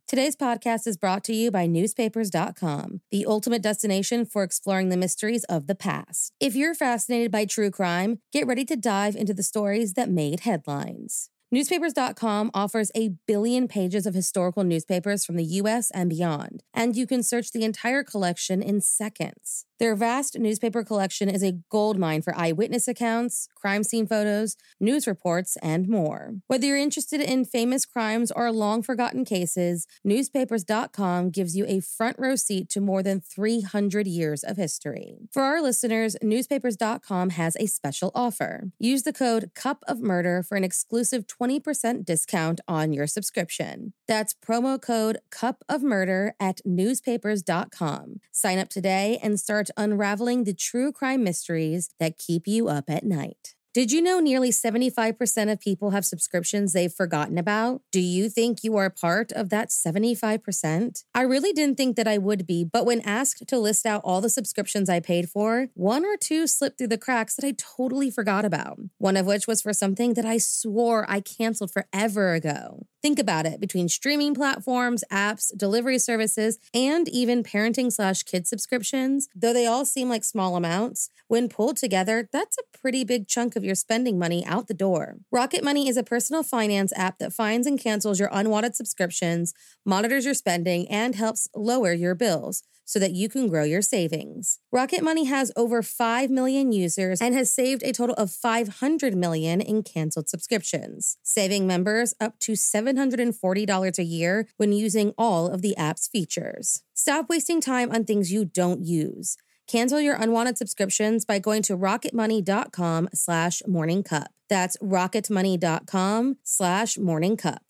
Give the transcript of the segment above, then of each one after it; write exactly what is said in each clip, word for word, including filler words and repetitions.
Today's podcast is brought to you by newspapers dot com, the ultimate destination for exploring the mysteries of the past. If you're fascinated by true crime, get ready to dive into the stories that made headlines. newspapers dot com offers a billion pages of historical newspapers from the U S and beyond, and you can search the entire collection in seconds. Their vast newspaper collection is a goldmine for eyewitness accounts, crime scene photos, news reports, and more. Whether you're interested in famous crimes or long-forgotten cases, newspapers dot com gives you a front row seat to more than three hundred years of history. For our listeners, newspapers dot com has a special offer. Use the code Cup of Murder for an exclusive twenty percent discount on your subscription. That's promo code Cup of Murder at newspapers dot com. Sign up today and start unraveling the true crime mysteries that keep you up at night. Did you know nearly seventy-five percent of people have subscriptions they've forgotten about? Do you think you are part of that seventy-five percent? I really didn't think that I would be, but when asked to list out all the subscriptions I paid for, one or two slipped through the cracks that I totally forgot about. One of which was for something that I swore I canceled forever ago. Think about it. Between streaming platforms, apps, delivery services, and even parenting slash kid subscriptions, though they all seem like small amounts, when pulled together, that's a pretty big chunk of your spending money out the door. Rocket Money is a personal finance app that finds and cancels your unwanted subscriptions, monitors your spending, and helps lower your bills so that you can grow your savings. Rocket Money has over five million users and has saved a total of five hundred million in canceled subscriptions, saving members up to seven hundred forty dollars a year when using all of the app's features. Stop wasting time on things you don't use. Cancel your unwanted subscriptions by going to rocketmoney.com slash morningcup. That's rocketmoney.com slash morningcup.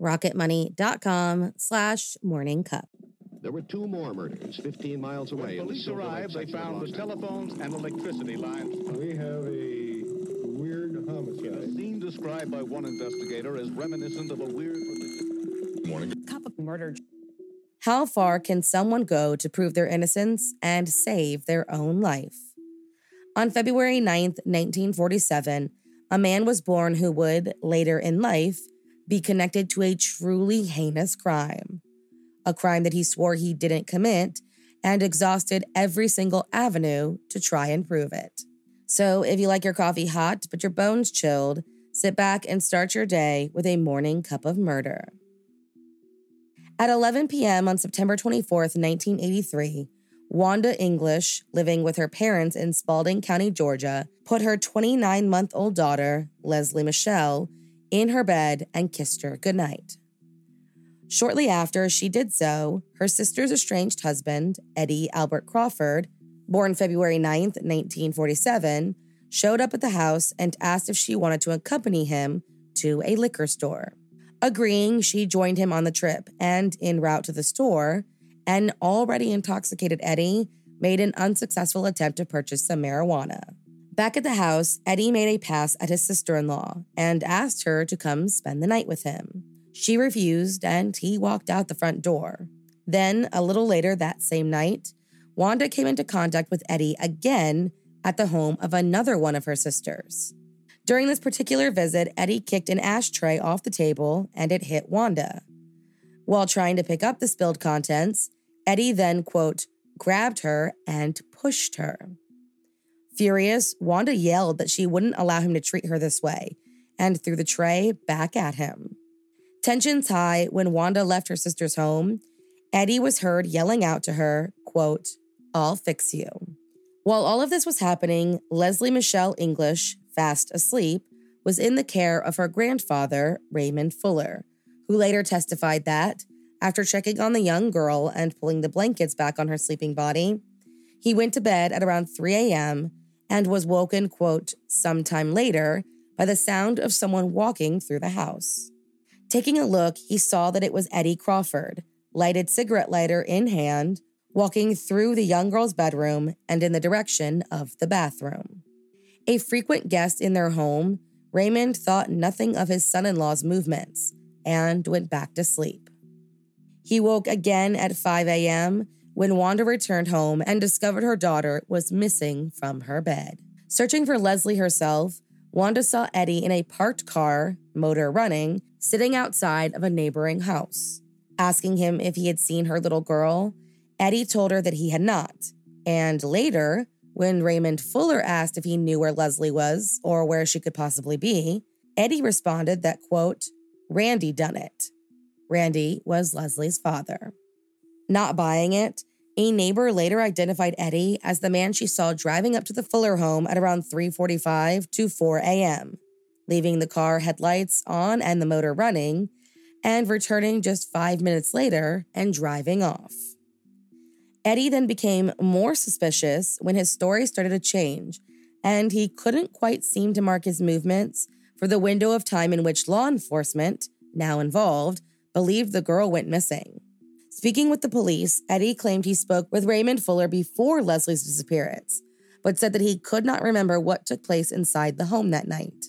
rocketmoney.com slash morningcup. There were two more murders fifteen miles away. When police arrived, they found the telephones and electricity lines. We have a weird homicide. A scene described by one investigator as reminiscent of a weird Morning. Cup of murder. How far can someone go to prove their innocence and save their own life? On February ninth, nineteen forty-seven, a man was born who would, later in life, be connected to a truly heinous crime. A crime that he swore he didn't commit and exhausted every single avenue to try and prove it. So if you like your coffee hot but your bones chilled, sit back and start your day with a morning cup of murder. At eleven p.m. on September twenty-fourth, nineteen eighty-three, Wanda English, living with her parents in Spalding County, Georgia, put her twenty-nine-month-old daughter, Leslie Michelle, in her bed and kissed her goodnight. Shortly after she did so, her sister's estranged husband, Eddie Albert Crawford, born February ninth, nineteen forty-seven, showed up at the house and asked if she wanted to accompany him to a liquor store. Agreeing, she joined him on the trip, and en route to the store, an already intoxicated Eddie made an unsuccessful attempt to purchase some marijuana. Back at the house, Eddie made a pass at his sister-in-law and asked her to come spend the night with him. She refused, and he walked out the front door. Then, a little later that same night, Wanda came into contact with Eddie again at the home of another one of her sisters. During this particular visit, Eddie kicked an ashtray off the table, and it hit Wanda. While trying to pick up the spilled contents, Eddie then, quote, grabbed her and pushed her. Furious, Wanda yelled that she wouldn't allow him to treat her this way, and threw the tray back at him. Tensions high when Wanda left her sister's home, Eddie was heard yelling out to her, quote, I'll fix you. While all of this was happening, Leslie Michelle English, fast asleep, was in the care of her grandfather, Raymond Fuller, who later testified that, after checking on the young girl and pulling the blankets back on her sleeping body, he went to bed at around three a.m. and was woken, quote, sometime later by the sound of someone walking through the house. Taking a look, he saw that it was Eddie Crawford, lighted cigarette lighter in hand, walking through the young girl's bedroom and in the direction of the bathroom. A frequent guest in their home, Raymond thought nothing of his son-in-law's movements and went back to sleep. He woke again at five a.m. when Wanda returned home and discovered her daughter was missing from her bed. Searching for Leslie herself, Wanda saw Eddie in a parked car, motor running, sitting outside of a neighboring house. Asking him if he had seen her little girl, Eddie told her that he had not. And later, when Raymond Fuller asked if he knew where Leslie was or where she could possibly be, Eddie responded that, quote, Randy done it. Randy was Leslie's father. Not buying it, a neighbor later identified Eddie as the man she saw driving up to the Fuller home at around three forty-five to four a.m., leaving the car headlights on and the motor running, and returning just five minutes later and driving off. Eddie then became more suspicious when his story started to change, and he couldn't quite seem to mark his movements for the window of time in which law enforcement, now involved, believed the girl went missing. Speaking with the police, Eddie claimed he spoke with Raymond Fuller before Leslie's disappearance, but said that he could not remember what took place inside the home that night.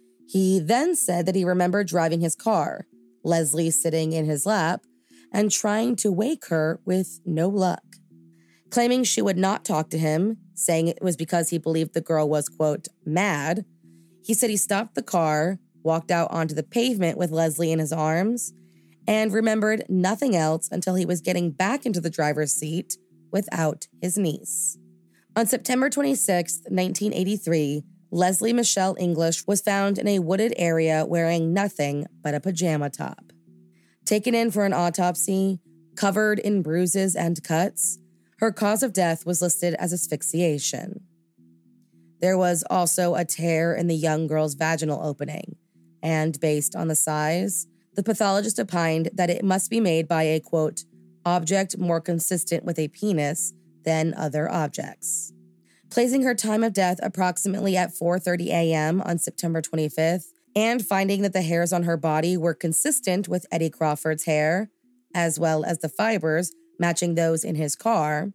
He then said that he remembered driving his car, Leslie sitting in his lap, and trying to wake her with no luck. Claiming she would not talk to him, saying it was because he believed the girl was, quote, mad, he said he stopped the car, walked out onto the pavement with Leslie in his arms, and remembered nothing else until he was getting back into the driver's seat without his niece. On September twenty-sixth, nineteen eighty-three, Leslie Michelle English was found in a wooded area wearing nothing but a pajama top. Taken in for an autopsy, covered in bruises and cuts, her cause of death was listed as asphyxiation. There was also a tear in the young girl's vaginal opening, and based on the size, the pathologist opined that it must be made by a, quote, object more consistent with a penis than other objects. Placing her time of death approximately at four thirty a.m. on September twenty-fifth, and finding that the hairs on her body were consistent with Eddie Crawford's hair, as well as the fibers matching those in his car,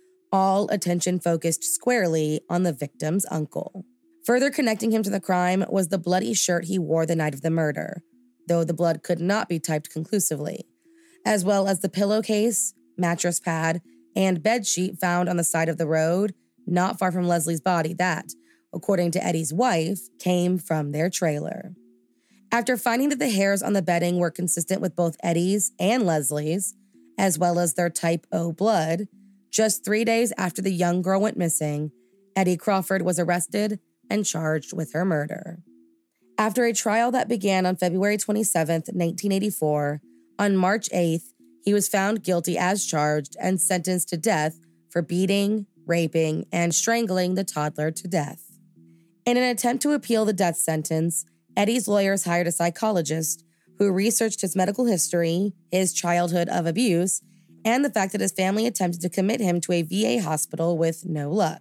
all attention focused squarely on the victim's uncle. Further connecting him to the crime was the bloody shirt he wore the night of the murder, though the blood could not be typed conclusively, as well as the pillowcase, mattress pad, and bedsheet found on the side of the road, not far from Leslie's body that, according to Eddie's wife, came from their trailer. After finding that the hairs on the bedding were consistent with both Eddie's and Leslie's, as well as their type O blood, just three days after the young girl went missing, Eddie Crawford was arrested and charged with her murder. After a trial that began on February twenty-seventh, nineteen eighty-four, on March eighth, he was found guilty as charged and sentenced to death for beating, raping, and strangling the toddler to death. In an attempt to appeal the death sentence, Eddie's lawyers hired a psychologist who researched his medical history, his childhood of abuse, and the fact that his family attempted to commit him to a V A hospital with no luck.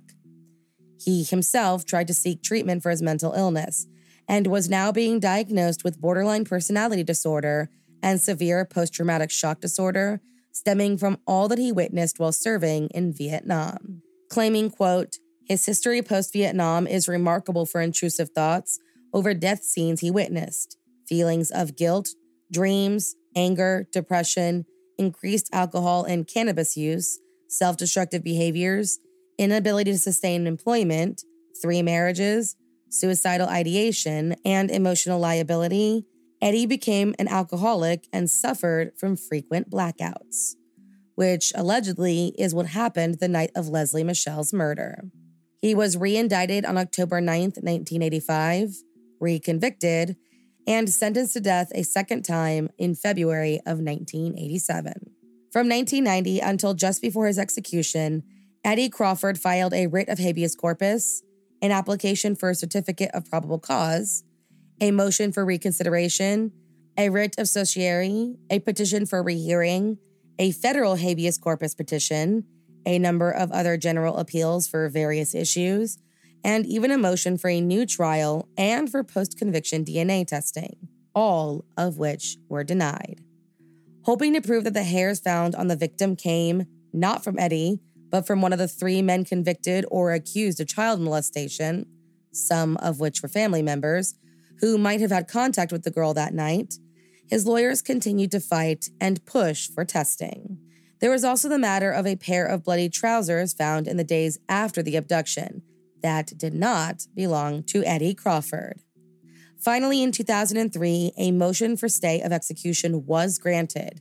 He himself tried to seek treatment for his mental illness and was now being diagnosed with borderline personality disorder and severe post-traumatic shock disorder stemming from all that he witnessed while serving in Vietnam. Claiming, quote, his history post-Vietnam is remarkable for intrusive thoughts over death scenes he witnessed, feelings of guilt, dreams, anger, depression, increased alcohol and cannabis use, self-destructive behaviors, inability to sustain employment, three marriages, suicidal ideation, and emotional liability. Eddie became an alcoholic and suffered from frequent blackouts, which allegedly is what happened the night of Leslie Michelle's murder. He was re-indicted on October ninth, nineteen eighty-five, reconvicted, and sentenced to death a second time in February of nineteen eighty-seven. From nineteen ninety until just before his execution, Eddie Crawford filed a writ of habeas corpus, an application for a certificate of probable cause, a motion for reconsideration, a writ of certiorari, a petition for rehearing, a federal habeas corpus petition, a number of other general appeals for various issues, and even a motion for a new trial and for post-conviction D N A testing, all of which were denied. Hoping to prove that the hairs found on the victim came not from Eddie, but from one of the three men convicted or accused of child molestation, some of which were family members, who might have had contact with the girl that night, his lawyers continued to fight and push for testing. There was also the matter of a pair of bloody trousers found in the days after the abduction that did not belong to Eddie Crawford. Finally, in two thousand three, a motion for stay of execution was granted,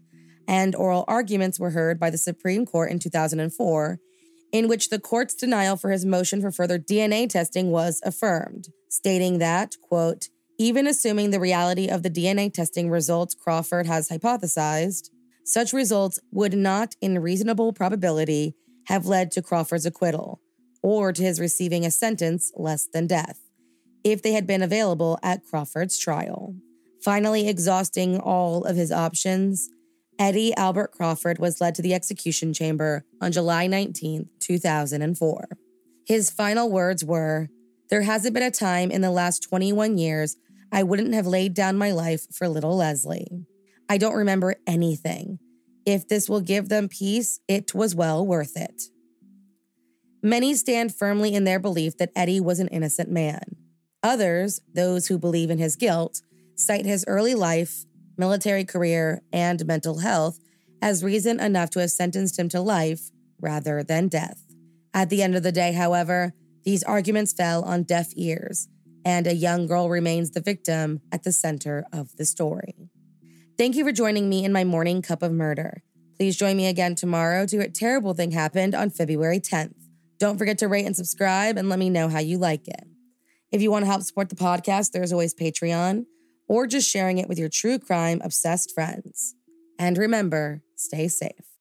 and oral arguments were heard by the Supreme Court in two thousand four, in which the court's denial for his motion for further D N A testing was affirmed, stating that, quote, even assuming the reality of the D N A testing results Crawford has hypothesized, such results would not, in reasonable probability, have led to Crawford's acquittal, or to his receiving a sentence less than death, if they had been available at Crawford's trial. Finally exhausting all of his options, Eddie Albert Crawford was led to the execution chamber on July nineteenth, two thousand four. His final words were, "There hasn't been a time in the last twenty-one years I wouldn't have laid down my life for little Leslie. I don't remember anything. If this will give them peace, it was well worth it." Many stand firmly in their belief that Eddie was an innocent man. Others, those who believe in his guilt, cite his early life, military career, and mental health as reason enough to have sentenced him to life rather than death. At the end of the day, however, these arguments fell on deaf ears, and a young girl remains the victim at the center of the story. Thank you for joining me in my morning cup of murder. Please join me again tomorrow to hear what terrible thing happened on February tenth. Don't forget to rate and subscribe and let me know how you like it. If you want to help support the podcast, there's always Patreon, or just sharing it with your true crime obsessed friends. And remember, stay safe.